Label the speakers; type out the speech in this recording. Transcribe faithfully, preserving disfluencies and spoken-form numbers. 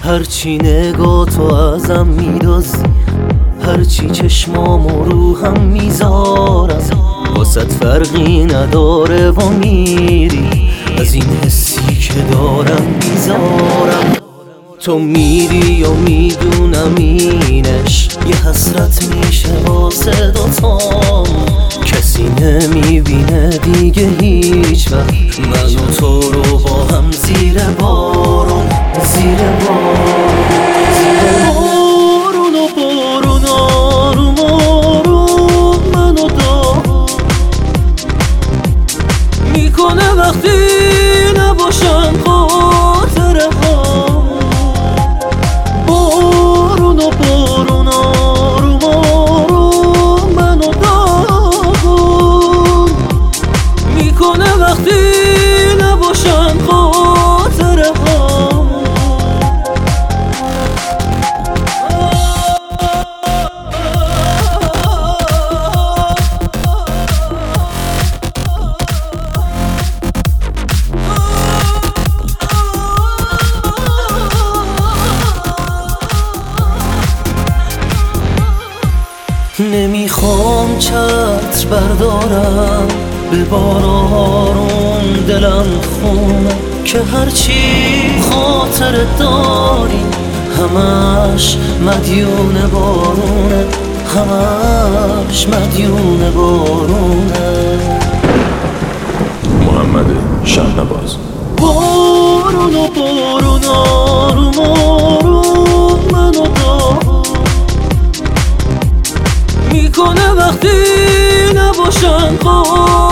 Speaker 1: هرچی نگاه تو ازم میدازی، هرچی چشمامو رو هم میذارم، واسه فرقی نداره و میری از این حسی که دارم میذارم. تو میری و میدونم اینش یه حسرت میشه واسه دوتام، کسی نمیبینه دیگه هیچ وقت من و تو رو با هم زیر بارون، زیر بارون، زیر بارون و بارون آروم آروم منو دار میکنه وقتی نباشن خاطره ها. بارون و بارون آروم آروم منو دار میکنه وقتی نباشن خاطره ها. نمیخوام چتر بردارم به بار آروم دلم خونه، که هرچی خاطر داری همش مدیون بارونه، همش مدیون بارونه.
Speaker 2: محمد شهنواز.
Speaker 1: بارون و بارون آروم آروم منو دار میکنه وقتی نباشن خود